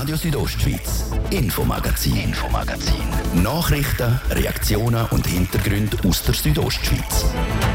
Radio Südostschweiz, Infomagazin. Nachrichten, Reaktionen und Hintergründe aus der Südostschweiz.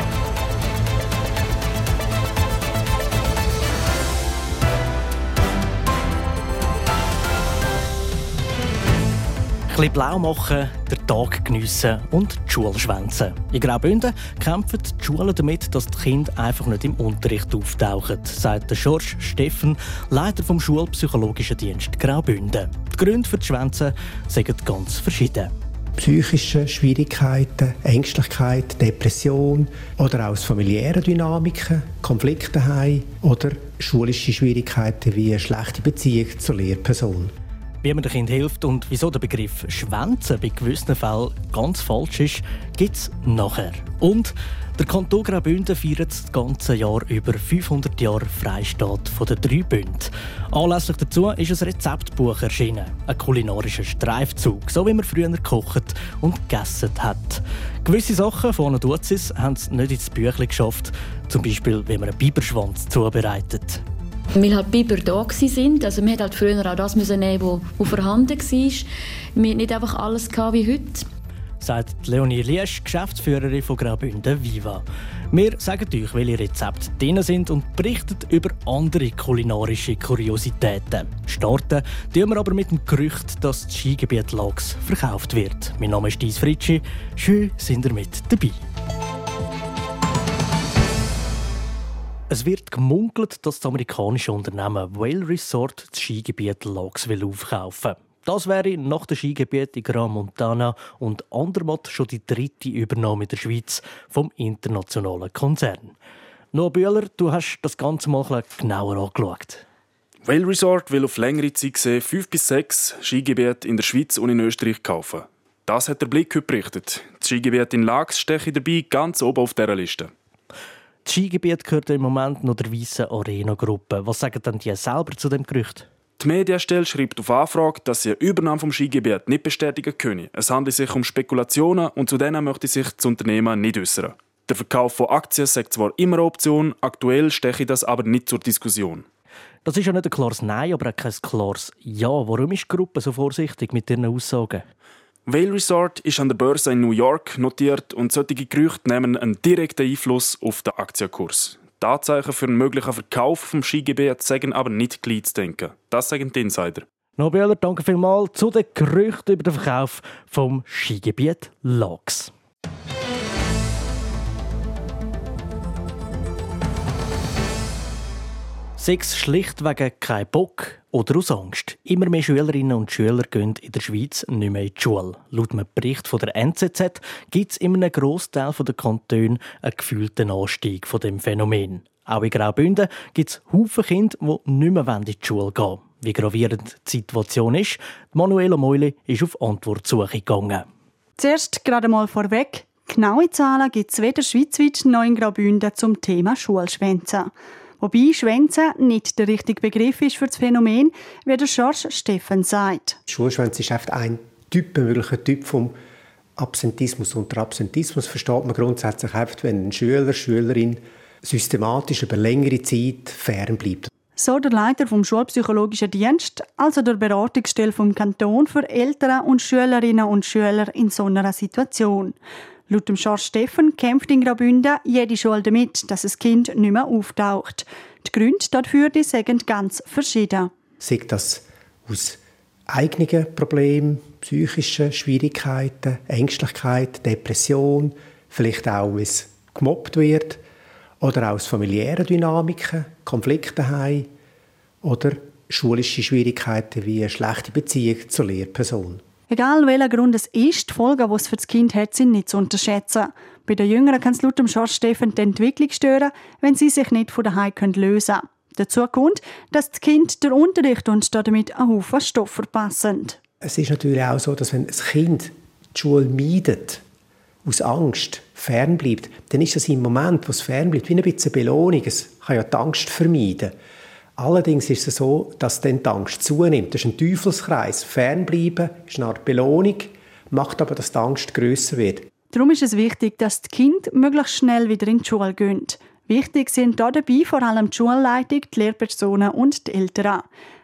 Ein bisschen blau machen, den Tag geniessen und die Schule schwänzen. In Graubünden kämpfen die Schulen damit, dass die Kinder einfach nicht im Unterricht auftauchen, sagt der George Steffen, Leiter vom Schulpsychologischen Dienst Graubünden. Die Gründe für die Schwänzen sind ganz verschieden. Psychische Schwierigkeiten, Ängstlichkeit, Depression oder auch aus familiären Dynamiken, Konflikte daheim oder schulische Schwierigkeiten wie eine schlechte Beziehung zur Lehrperson. Wie man den Kindern hilft und wieso der Begriff «Schwänzen» bei gewissen Fällen ganz falsch ist, gibt es nachher. Und der Kanton Graubünden feiert das ganze Jahr über 500 Jahre Freistaat von den 3 Bünden. Anlässlich dazu ist ein Rezeptbuch erschienen, ein kulinarischer Streifzug, so wie man früher gekocht und gegessen hat. Gewisse Sachen von Duzis haben es nicht ins Büchlein geschafft, zum Beispiel wie man einen Biberschwanz zubereitet. Weil halt Biber da waren. Also man musste halt früher auch das nehmen, was vorhanden war. Wir hatten nicht einfach alles wie heute. Sagt Leonie Liesch, Geschäftsführerin von Graubünden Viva. Wir sagen euch, welche Rezepte drin sind und berichten über andere kulinarische Kuriositäten. Starten tun wir aber mit dem Gerücht, dass das Skigebiet Lax verkauft wird. Mein Name ist Dies Fritschi. Schön, sind ihr mit dabei. Es wird gemunkelt, dass das amerikanische Unternehmen Vail Resort das Skigebiet Lax aufkaufen will. Das wäre nach dem Skigebiet in Gran Montana und Andermatt schon die 3. Übernahme in der Schweiz vom internationalen Konzern. Noah Bühler, du hast das Ganze mal ein bisschen genauer angeschaut. Vail Resort will auf längere Zeit gesehen 5 bis 6 Skigebiete in der Schweiz und in Österreich kaufen. Das hat der Blick heute berichtet. Das Skigebiet in Lax stehe dabei ganz oben auf dieser Liste. Das Skigebiet gehört im Moment noch der Weissen Arena-Gruppe. Was sagen denn die selber zu dem Gerücht? Die Medienstelle schreibt auf Anfrage, dass sie eine Übernahme vom Skigebiet nicht bestätigen können. Es handelt sich um Spekulationen und zu denen möchte sich das Unternehmen nicht äußern. Der Verkauf von Aktien sei zwar immer eine Option, aktuell stehe das aber nicht zur Diskussion. Das ist ja nicht ein klares Nein, aber auch kein klares Ja. Warum ist die Gruppe so vorsichtig mit ihren Aussagen? Vail Resort ist an der Börse in New York notiert und solche Gerüchte nehmen einen direkten Einfluss auf den Aktienkurs. Die Anzeichen für einen möglichen Verkauf vom Skigebiet sagen aber nicht gleich zu denken. Das sagen die Insider. Nobel, danke vielmals zu den Gerüchten über den Verkauf vom Skigebiet Lax. Sechs schlichtweg kein Bock oder aus Angst. Immer mehr Schülerinnen und Schüler gehen in der Schweiz nicht mehr in die Schule. Laut einem Bericht von der NZZ gibt es in einem Grossteil der Kantone einen gefühlten Anstieg von dem Phänomen. Auch in Graubünden gibt es Haufen Kinder, die nicht mehr in die Schule gehen wollen. Wie gravierend die Situation ist, Manuela Meuli ist auf Antwortsuche gegangen. Zuerst gerade mal vorweg. Genaue Zahlen gibt es weder schweizweit noch in Graubünden zum Thema Schulschwänzen. Wobei Schwänzen nicht der richtige Begriff ist für das Phänomen, wie der George Steffen sagt. Schulschwänzen ist einfach ein möglicher Typ vom Absentismus. Unter Absentismus versteht man grundsätzlich einfach, wenn ein Schüler, Schülerin systematisch über längere Zeit fernbleibt. So der Leiter vom Schulpsychologischen Dienst, also der Beratungsstelle vom Kanton für Eltern und Schülerinnen und Schüler in so einer Situation. Laut dem George Steffen kämpft in Graubünden jede Schule damit, dass das Kind nicht mehr auftaucht. Die Gründe dafür sind ganz verschieden. Sei das aus eigenen Problemen, psychischen Schwierigkeiten, Ängstlichkeit, Depression, vielleicht auch, wenn es gemobbt wird, oder aus familiären Dynamiken, Konflikte daheim oder schulische Schwierigkeiten wie eine schlechte Beziehung zur Lehrperson. Egal welcher Grund es ist, die Folgen, die es für das Kind hat, sind nicht zu unterschätzen. Bei den Jüngeren kann es laut dem George Steffen die Entwicklung stören, wenn sie sich nicht von daheim lösen können. Dazu kommt, dass das Kind den Unterricht und damit einen Haufen Stoff verpassen. Es ist natürlich auch so, dass wenn ein Kind die Schule meidet, aus Angst fernbleibt, dann ist das im Moment, wo es fernbleibt, wie ein bisschen Belohnung. Es kann ja die Angst vermeiden. Allerdings ist es so, dass dann die Angst zunimmt. Das ist ein Teufelskreis. Fernbleiben ist eine Art Belohnung, macht aber, dass die Angst grösser wird. Darum ist es wichtig, dass die Kinder möglichst schnell wieder in die Schule gehen. Wichtig sind dabei vor allem die Schulleitung, die Lehrpersonen und die Eltern.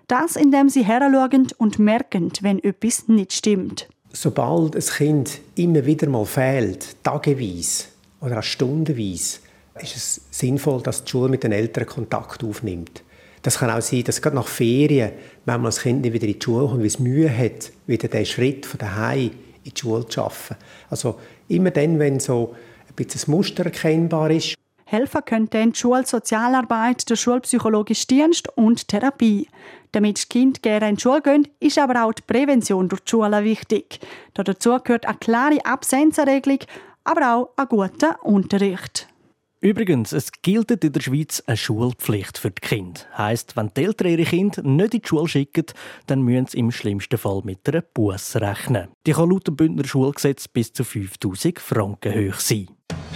Das, indem sie heranschauen und merken, wenn etwas nicht stimmt. Sobald ein Kind immer wieder mal fehlt, tageweise oder auch stundenweise, ist es sinnvoll, dass die Schule mit den Eltern Kontakt aufnimmt. Das kann auch sein, dass gerade nach Ferien, wenn man das Kind nicht wieder in die Schule kommt, weil es Mühe hat, wieder den Schritt von daheim in die Schule zu schaffen. Also immer dann, wenn so ein bisschen das Muster erkennbar ist. Helfen können dann die Schulsozialarbeit, der schulpsychologische Dienst und die Therapie. Damit die Kinder gerne in die Schule gehen, ist aber auch die Prävention durch die Schule wichtig. Dazu gehört eine klare Absenzenregelung, aber auch ein guter Unterricht. Übrigens, es gilt in der Schweiz eine Schulpflicht für die Kinder. Heisst, wenn die Eltern ihre Kinder nicht in die Schule schicken, dann müssen sie im schlimmsten Fall mit einer Busse rechnen. Die kann laut dem Bündner Schulgesetz bis zu 5'000 Franken hoch sein.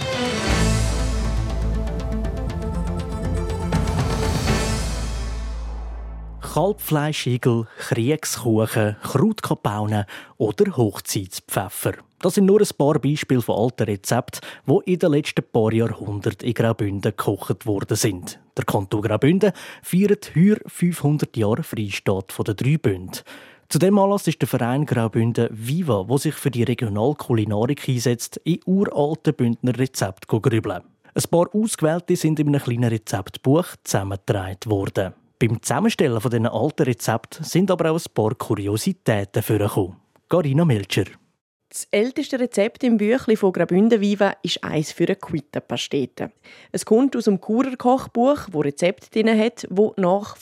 Kalbfleischigel, Kriegskuchen, Krautkapaunen oder Hochzeitspfeffer. Das sind nur ein paar Beispiele von alten Rezepten, die in den letzten paar Jahrhunderten in Graubünden gekocht worden sind. Der Kanton Graubünden feiert heuer 500 Jahre Freistaat der 3 Bünde. Zu dem Anlass ist der Verein Graubünden Viva, der sich für die Regionalkulinarik einsetzt, in uralten Bündner Rezepten grübeln. Ein paar ausgewählte sind in einem kleinen Rezeptbuch zusammengetragen worden. Beim Zusammenstellen von diesen alten Rezepten sind aber auch ein paar Kuriositäten vorgekommen. Carina Melcher. Das älteste Rezept im Büchlein von Graubünden Viva ist eins für eine Quittenpastete. Es kommt aus dem Churer Kochbuch, das Rezepte drin hat, die nach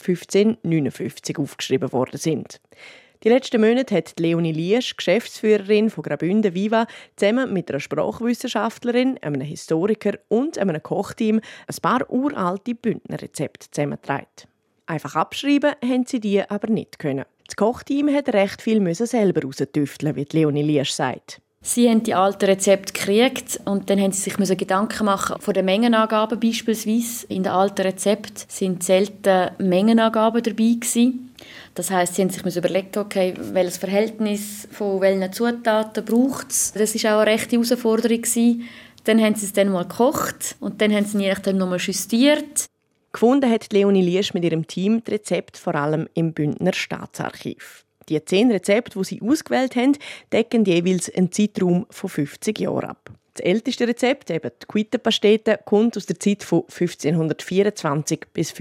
1559 aufgeschrieben worden sind. Die letzten Monate hat Leonie Liesch, Geschäftsführerin von Graubünden Viva, zusammen mit einer Sprachwissenschaftlerin, einem Historiker und einem Kochteam ein paar uralte Bündner Rezepte zusammengetragen. Einfach abschreiben haben sie die aber nicht können. Das Kochteam hat recht viel selber raustüfteln, wie Leonie Liesch sagt. Sie haben die alten Rezepte gekriegt und dann haben sie sich Gedanken machen von den Mengenangaben beispielsweise. In den alten Rezepten sind selten Mengenangaben dabei gewesen. Das heisst, sie haben sich überlegt, okay, welches Verhältnis von welchen Zutaten braucht es. Das war auch eine rechte Herausforderung gewesen. Dann haben sie es dann mal gekocht und dann haben sie je nachdem nochmal justiert. Gefunden hat Leonie Liesch mit ihrem Team die Rezepte vor allem im Bündner Staatsarchiv. Die 10 Rezepte, die sie ausgewählt haben, decken jeweils einen Zeitraum von 50 Jahren ab. Das älteste Rezept, eben die Quittenpastete, kommt aus der Zeit von 1524 bis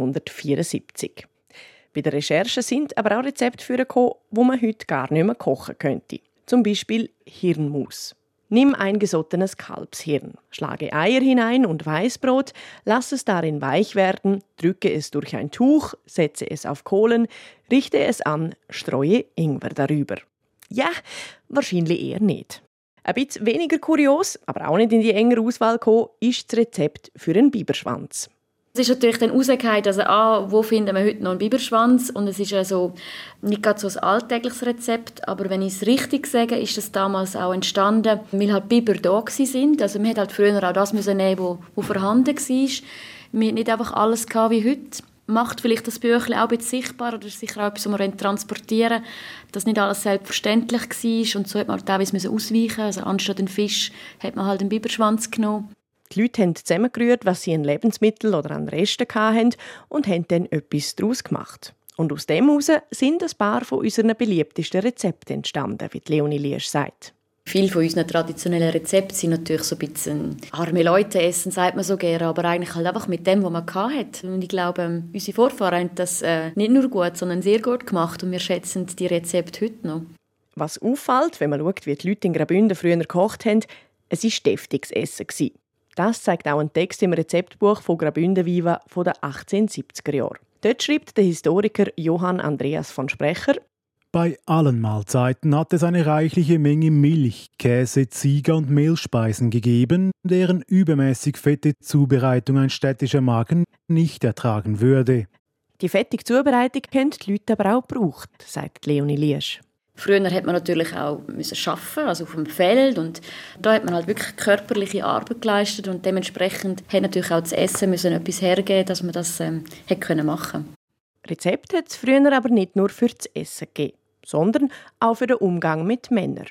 1574. Bei der Recherche sind aber auch Rezepte vorgekommen, die man heute gar nicht mehr kochen könnte. Zum Beispiel Hirnmus. Nimm ein gesottenes Kalbshirn, schlage Eier hinein und Weißbrot, lass es darin weich werden, drücke es durch ein Tuch, setze es auf Kohlen, richte es an, streue Ingwer darüber. Ja, wahrscheinlich eher nicht. Ein bisschen weniger kurios, aber auch nicht in die engere Auswahl gekommen, ist das Rezept für einen Biberschwanz. Es ist natürlich dann rausgefallen, also wo finden wir heute noch einen Biberschwanz? Und es ist also nicht gerade so ein alltägliches Rezept, aber wenn ich es richtig sage, ist das damals auch entstanden, weil halt Biber da waren. Also man hat halt früher auch das nehmen, was vorhanden war. Man hat nicht einfach alles wie heute. Macht vielleicht das Büchlein auch ein bisschen sichtbar oder sicher auch etwas, was wir transportieren wollen, dass nicht alles selbstverständlich war. Und so hat man halt teilweise ausweichen. Also anstatt einen Fisch hat man halt einen Biberschwanz genommen. Die Leute haben zusammengerührt, was sie an Lebensmitteln oder an Resten hatten und haben dann etwas daraus gemacht. Und aus dem heraus sind ein paar von unseren beliebtesten Rezepten entstanden, wie Leonie Liesch sagt. Viele von unseren traditionellen Rezepten sind natürlich so ein bisschen arme Leute essen, sagt man so gerne, aber eigentlich halt einfach mit dem, was man hatte. Und ich glaube, unsere Vorfahren haben das nicht nur gut, sondern sehr gut gemacht und wir schätzen die Rezepte heute noch. Was auffällt, wenn man schaut, wie die Leute in Graubünden früher gekocht haben, es war deftiges Essen. Das zeigt auch ein Text im Rezeptbuch von Graubünden Viva von den 1870er Jahren. Dort schreibt der Historiker Johann Andreas von Sprecher: Bei allen Mahlzeiten hat es eine reichliche Menge Milch, Käse, Zieger und Mehlspeisen gegeben, deren übermäßig fette Zubereitung ein städtischer Magen nicht ertragen würde. Die fettige Zubereitung haben die Leute aber auch gebraucht, sagt Leonie Liesch. Früher hat man natürlich auch arbeiten, also auf dem Feld, und da hat man halt wirklich körperliche Arbeit geleistet und dementsprechend hat natürlich auch das Essen müssen etwas hergeben, dass man das hätte machen können. Rezepte hat es früher aber nicht nur für das Essen gegeben, sondern auch für den Umgang mit Männern.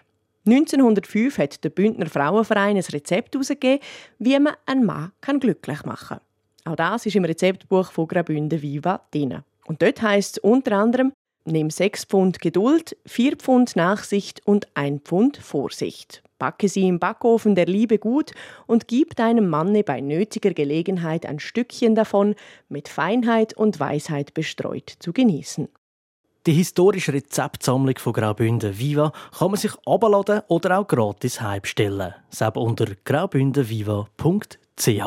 1905 hat der Bündner Frauenverein ein Rezept herausgegeben, wie man einen Mann glücklich machen kann. Auch das ist im Rezeptbuch von Graubünden Viva drin. Und dort heisst es unter anderem, nimm 6 Pfund Geduld, 4 Pfund Nachsicht und 1 Pfund Vorsicht. Backe sie im Backofen der Liebe gut und gib deinem Manne bei nötiger Gelegenheit ein Stückchen davon, mit Feinheit und Weisheit bestreut zu genießen. Die historische Rezeptsammlung von Graubünden Viva kann man sich herunterladen oder auch gratis heimstellen. Selbst unter graubündenviva.ch.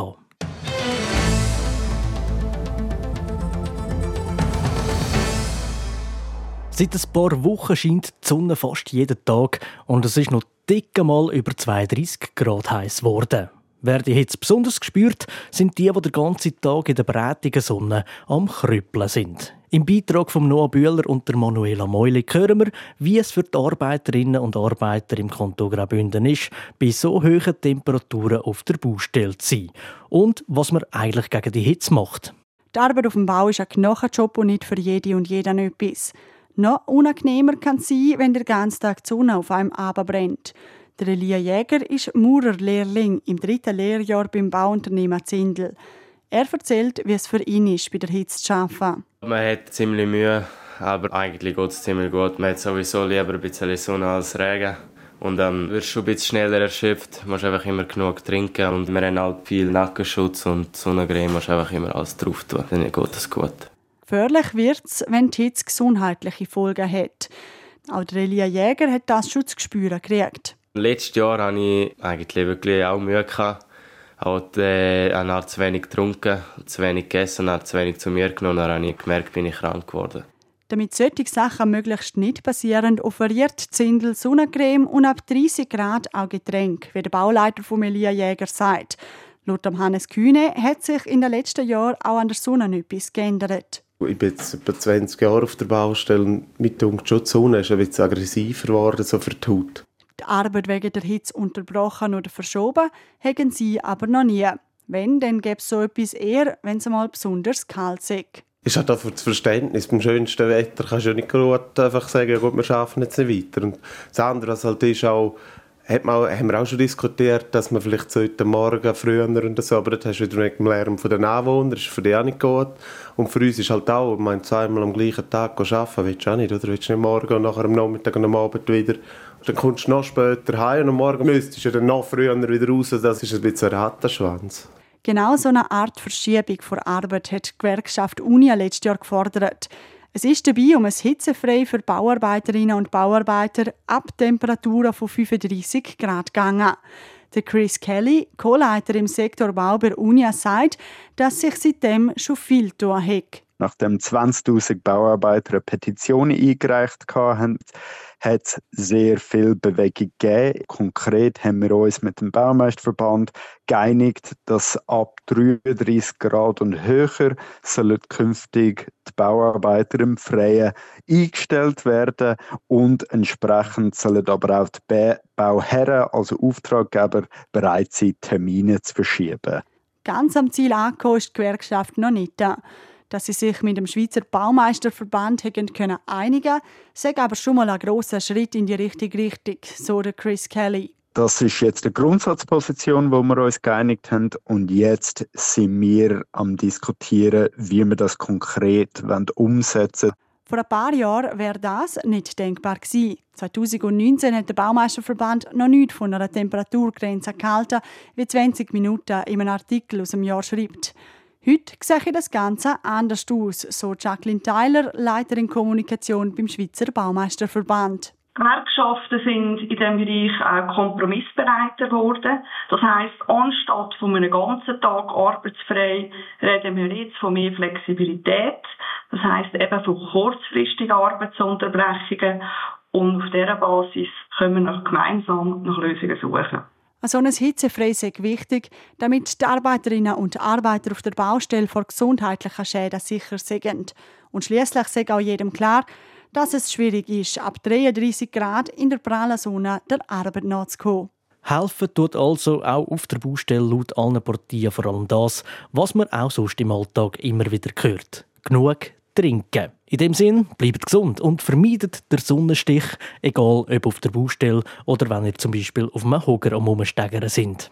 Seit ein paar Wochen scheint die Sonne fast jeden Tag und es ist noch dicke mal über 32 Grad heiß geworden. Wer die Hitze besonders spürt, sind die den ganzen Tag in der brätigen Sonne am Krüppeln sind. Im Beitrag von Noah Bühler und der Manuela Meulig hören wir, wie es für die Arbeiterinnen und Arbeiter im Kanton Graubünden ist, bei so hohen Temperaturen auf der Baustelle zu sein und was man eigentlich gegen die Hitze macht. Die Arbeit auf dem Bau ist ein Knochenjob und nicht für jede und jeden etwas. Noch unangenehmer kann es sein, wenn der ganze Tag die Sonne auf einem brennt. Der Elia Jäger ist Maurerlehrling im 3. Lehrjahr beim Bauunternehmen Zindel. Er erzählt, wie es für ihn ist, bei der Hitze zu arbeiten. Man hat ziemlich Mühe, aber eigentlich geht es ziemlich gut. Man hat sowieso lieber ein bisschen Sonne als Regen. Und dann wirst du schon ein bisschen schneller erschöpft. Du musst einfach immer genug trinken. Und wir haben halt viel Nackenschutz und Sonnencreme. musst einfach immer alles drauf tun. Dann geht es gut. Gefährlich wird es, wenn die Hitze gesundheitliche Folgen hat. Auch der Elia Jäger hat das Schutzgespür gekriegt. Letztes Jahr hatte ich eigentlich wirklich auch Mühe. Auch habe zu wenig getrunken, zu wenig gegessen, habe zu wenig zu mir genommen. Dann habe ich gemerkt, bin ich krank geworden. Damit solche Sachen möglichst nicht passieren, offeriert Zindel Sonnencreme und ab 30 Grad auch Getränke, wie der Bauleiter von Elia Jäger sagt. Laut Hannes Kühne hat sich in den letzten Jahren auch an der Sonne etwas geändert. Ich bin jetzt etwa 20 Jahre auf der Baustelle und mit der Sonne ist ein bisschen aggressiver geworden, so für die Haut. Die Arbeit wegen der Hitze unterbrochen oder verschoben haben sie aber noch nie. Wenn, dann gäbe es so etwas eher, wenn es mal besonders kalt ist. Ist halt auch für das Verständnis. Beim schönsten Wetter kannst du ja nicht gut einfach sagen, gut, wir arbeiten jetzt nicht weiter. Und das andere, was halt ist, auch, haben wir auch schon diskutiert, dass man vielleicht heute Morgen früher und so, aber das hast du wieder mit dem Lärm von den Anwohnern, das ist für die auch nicht gut. Und für uns ist halt auch, man zweimal am gleichen Tag arbeiten, willst du auch nicht, oder? Willst du nicht morgen und nachher am Nachmittag und am Abend wieder. Dann kommst du noch später heim und am Morgen müsstest du dann noch früher wieder raus. Das ist ein bisschen ein Rattenschwanz. Genau so eine Art Verschiebung der Arbeit hat die Gewerkschaft Unia letztes Jahr gefordert. Es ist dabei um ein hitzefrei für Bauarbeiterinnen und Bauarbeiter ab Temperaturen von 35 Grad gegangen. Der Chris Kelly, Co-Leiter im Sektor Bau bei Unia, sagt, dass sich seitdem schon viel getan hat. Nachdem 20'000 Bauarbeiter eine Petition eingereicht haben, hat es sehr viel Bewegung gegeben. Konkret haben wir uns mit dem Baumeisterverband geeinigt, dass ab 33 Grad und höher sollen künftig die Bauarbeiter im Freien eingestellt werden und entsprechend sollen aber auch die Bauherren, also Auftraggeber, bereit sein, Termine zu verschieben. Ganz am Ziel angekommen ist die Gewerkschaft noch nicht. Dass sie sich mit dem Schweizer Baumeisterverband einigen können, sei aber schon mal ein grosser Schritt in die richtige Richtung, so der Chris Kelly. Das ist jetzt eine Grundsatzposition, wo wir uns geeinigt haben. Und jetzt sind wir am Diskutieren, wie wir das konkret umsetzen wollen. Vor ein paar Jahren wäre das nicht denkbar gewesen. 2019 hat der Baumeisterverband noch nichts von einer Temperaturgrenze gehalten, wie 20 Minuten in einem Artikel aus dem Jahr schreibt. Heute sehe das Ganze anders aus, so Jacqueline Tyler, Leiterin Kommunikation beim Schweizer Baumeisterverband. Gewerkschaften sind in diesem Bereich auch kompromissbereiter geworden. Das heisst, anstatt von einem ganzen Tag arbeitsfrei reden wir jetzt von mehr Flexibilität. Das heisst eben von kurzfristigen Arbeitsunterbrechungen. Und auf dieser Basis können wir gemeinsam nach Lösungen suchen. So ein hitzefrei ist wichtig, damit die Arbeiterinnen und Arbeiter auf der Baustelle vor gesundheitlichen Schäden sicher sind. Und schliesslich ist auch jedem klar, dass es schwierig ist, ab 33 Grad in der prallen Sonne der Arbeit nachzukommen. Helfen tut also auch auf der Baustelle laut allen Partien vor allem das, was man auch sonst im Alltag immer wieder hört. Genug trinken. In dem Sinn, bleibt gesund und vermeidet den Sonnenstich, egal ob auf der Baustelle oder wenn ihr zum Beispiel auf einem Hocker am Umsteigern sind.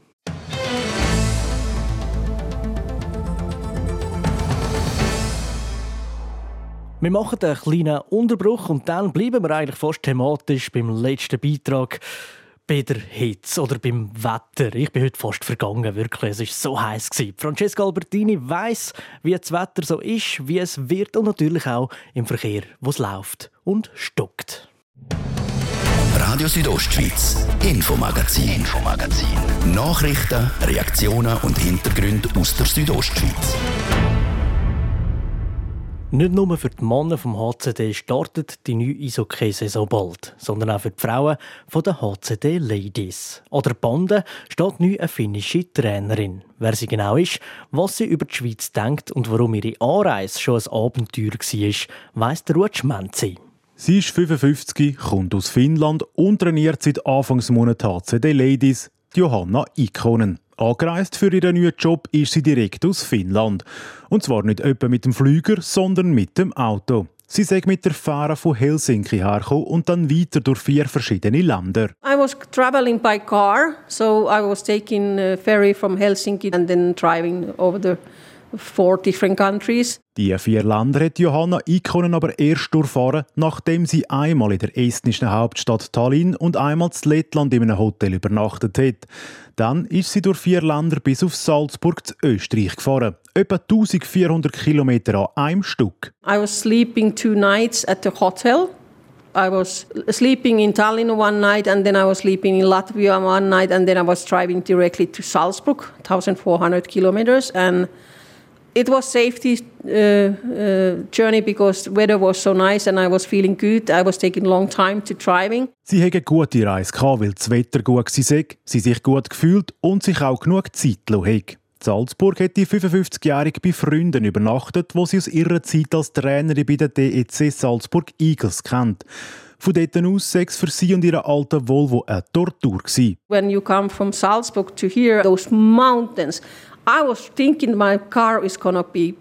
Wir machen einen kleinen Unterbruch und dann bleiben wir eigentlich fast thematisch beim letzten Beitrag. Bei der Hitze oder beim Wetter. Ich bin heute fast vergangen, wirklich. Es war so heiß. Francesca Albertini weiss, wie das Wetter so ist, wie es wird und natürlich auch im Verkehr, wo es läuft und stockt. Radio Südostschweiz, Infomagazin. Nachrichten, Reaktionen und Hintergründe aus der Südostschweiz. Nicht nur für die Männer vom HCD startet die neue Eishockey-Saison bald, sondern auch für die Frauen von den HCD Ladies. An der Bande steht neu eine finnische Trainerin. Wer sie genau ist, was sie über die Schweiz denkt und warum ihre Anreise schon ein Abenteuer war, weiss der Ruud Schmenzi. Sie ist 55, kommt aus Finnland und trainiert seit Anfangsmonat HCD Ladies, Johanna Ikonen. Angereist für ihren neuen Job ist sie direkt aus Finnland. Und zwar nicht etwa mit dem Flüger, sondern mit dem Auto. Sie sei mit der Fähre von Helsinki hergekommen und dann weiter durch 4 verschiedene Länder. I was traveling by car, so I was taking a ferry from Helsinki and then driving over the 4 different countries. Die 4 Länder hat Johanna Ikonen aber erst durchfahren, nachdem sie einmal in der estnischen Hauptstadt Tallinn und einmal in Lettland in einem Hotel übernachtet hat. Dann ist sie durch 4 Länder bis auf Salzburg zu Österreich gefahren. Etwa 1400 Kilometer an einem Stück. I was sleeping 2 nights at the hotel. I was sleeping in Tallinn one night and then I was sleeping in Latvia one night and then I was driving directly to Salzburg, 1400 kilometers, and it was safety journey because the weather was so nice and I was feeling good. I was taking long time to driving. Sie hatte eine gute Reise, weil das Wetter gut war, sie sich gut gefühlt und sich auch genug Zeit gelassen hat. In Salzburg hat die 55-Jährige bei Freunden übernachtet, die sie aus ihrer Zeit als Trainerin bei der DEC Salzburg Eagles kennt. Von dort aus sei es für sie und ihren alten Volvo eine Tortur gewesen. When you come from Salzburg to here, those mountains, I was thinking my car is gonna be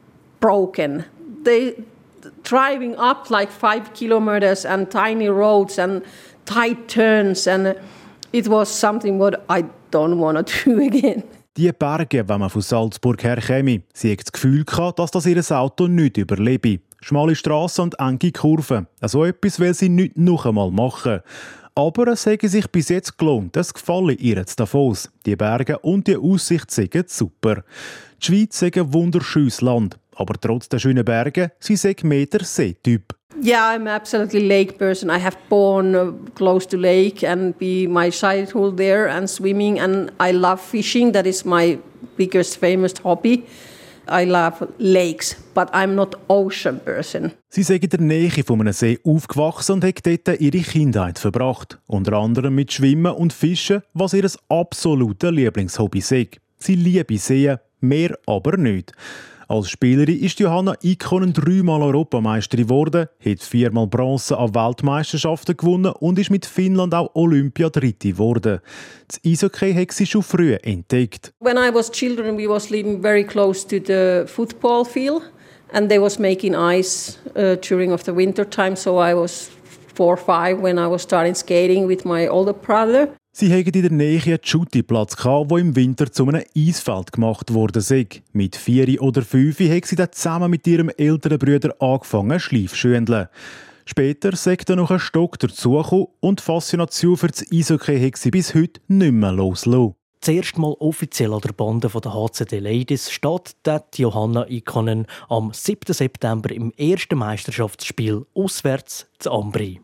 broken. They driving up like 5 kilometers and tiny roads and tight turns and it was something what I don't want to do again. Die Berge, wenn man von Salzburg herkäme, sie hat das Gefühl gehabt, dass das ihr Auto nicht überlebe. Schmale Strassen und enge Kurven. So etwas will sie nicht noch einmal machen. Aber es hätte sich bis jetzt gelohnt. Es gefalle ihr jetzt Davos. Die Berge und die Aussicht sind super. Die Schweiz ist ein wunderschönes Land. Aber trotz der schönen Berge, sie sind mehr der Seetyp. Yeah, I'm absolutely lake person. I have born close to lake and be my childhood there and swimming and I love fishing. That is my biggest famous hobby. I love lakes, but I'm not ocean person. Sie sei in der Nähe von einem See aufgewachsen und hat dort ihre Kindheit verbracht. Unter anderem mit Schwimmen und Fischen, was ihr absolutes Lieblingshobby sei. Sie liebe Seen, mehr aber nicht. Als Spielerin ist Johanna Ikonen 3-mal Europameisterin geworden, hat 4-mal Bronze an Weltmeisterschaften gewonnen und ist mit Finnland auch Olympia-Dritte geworden. Das Eishockey hat sie schon früh entdeckt. When I was children, we was living very close to the football field, and they was making ice during of the winter time. So I was 4 or 5 when I was starting skating with my older brother. Sie hatten in der Nähe einen Schuttiplatz, der im Winter zu einem Eisfeld gemacht wurde. Mit 4 oder 5 hat sie dann zusammen mit ihrem älteren Bruder angefangen Schleifschündeln. Später sagt noch ein Stock dazugekommen und die Faszination für das Eishockey hat sie bis heute nicht mehr losgelassen. Das erste Mal offiziell an der Bande der HCD Ladies steht Johanna Ikonen am 7. September im ersten Meisterschaftsspiel auswärts zu Ambri.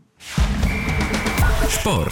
Sport.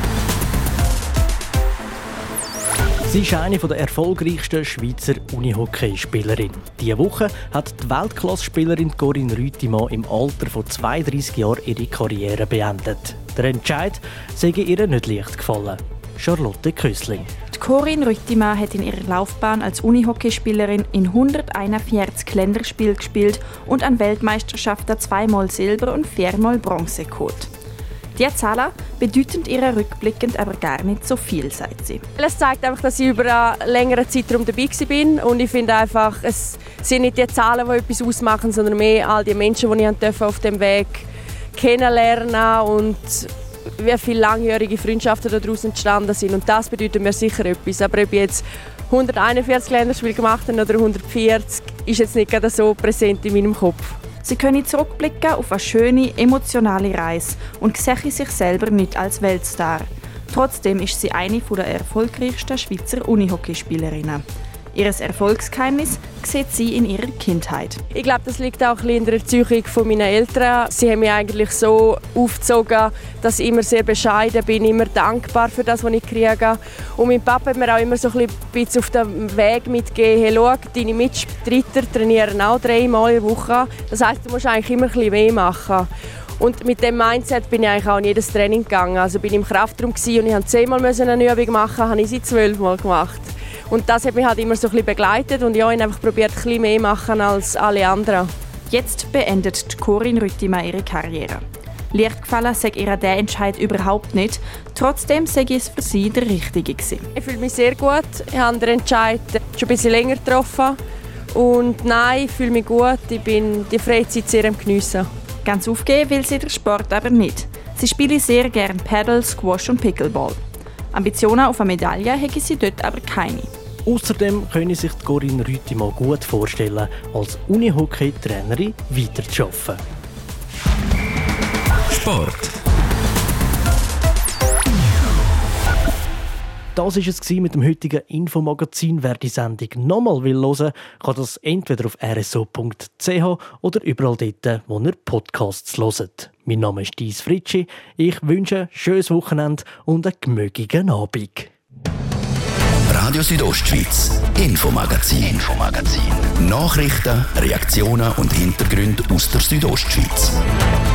Sie ist eine der erfolgreichsten Schweizer Unihockeyspielerinnen. Diese Woche hat die Weltklasse-Spielerin Corinne Rüttimann im Alter von 32 Jahren ihre Karriere beendet. Der Entscheid sei ihr nicht leicht gefallen. Charlotte Kösling. Corinne Rüttimann hat in ihrer Laufbahn als Unihockeyspielerin in 141 Länderspielen gespielt und an Weltmeisterschaften 2-mal Silber und 4-mal Bronze geholt. Diese Zahlen bedeuten ihr rückblickend aber gar nicht so viel, sagt sie. Es zeigt einfach, dass ich über einen längeren Zeitraum dabei war. Und ich finde einfach, es sind nicht die Zahlen, die etwas ausmachen, sondern mehr all die Menschen, die ich auf dem Weg kennenlernen durfte und wie viele langjährige Freundschaften daraus entstanden sind. Und das bedeutet mir sicher etwas. Aber ob ich jetzt 141 Länderspiele gemacht habe oder 140, ist jetzt nicht gerade so präsent in meinem Kopf. Sie können zurückblicken auf eine schöne, emotionale Reise und sehen sich selber nicht als Weltstar. Trotzdem ist sie eine der erfolgreichsten Schweizer Unihockeyspielerinnen. Ihr Erfolgsgeheimnis sieht sie in ihrer Kindheit. Ich glaube, das liegt auch ein bisschen in der Erziehung von meinen Eltern. Sie haben mich eigentlich so aufgezogen, dass ich immer sehr bescheiden bin, immer dankbar für das, was ich kriege. Und mein Papa hat mir auch immer so ein bisschen auf den Weg mitgegeben, hey, schau, deine Mitstreiter trainieren auch 3-mal in der Woche. Das heisst, du musst eigentlich immer ein bisschen mehr machen. Und mit diesem Mindset bin ich eigentlich auch in jedes Training gegangen. Also bin ich im Kraftraum und ich musste 10-mal eine Übung machen, habe ich sie 12-mal gemacht. Und das hat mich halt immer so ein bisschen begleitet und ich habe einfach probiert, ein bisschen mehr zu machen als alle anderen. Jetzt beendet Corinne Rüttimann ihre Karriere. Leicht gefallen sei ihr dieser Entscheid überhaupt nicht. Trotzdem sei es für sie der richtige gewesen. Ich fühle mich sehr gut. Ich habe den Entscheid schon ein bisschen länger getroffen. Und nein, ich fühle mich gut. Ich bin die Freizeit sehr am Geniessen. Ganz aufgeben will sie den Sport aber nicht. Sie spiele sehr gerne Paddle, Squash und Pickleball. Ambitionen auf eine Medaille hätte sie dort aber keine. Außerdem können sich Corinne Rüttimann gut vorstellen, als Unihockey-Trainerin weiterzuarbeiten. Sport. Das war es mit dem heutigen Infomagazin. Wer die Sendung nochmal hören will, kann das entweder auf rso.ch oder überall dort, wo ihr Podcasts hört. Mein Name ist Dies Fritschi. Ich wünsche ein schönes Wochenende und einen gemütlichen Abend. Radio Südostschweiz, Infomagazin. Nachrichten, Reaktionen und Hintergründe aus der Südostschweiz.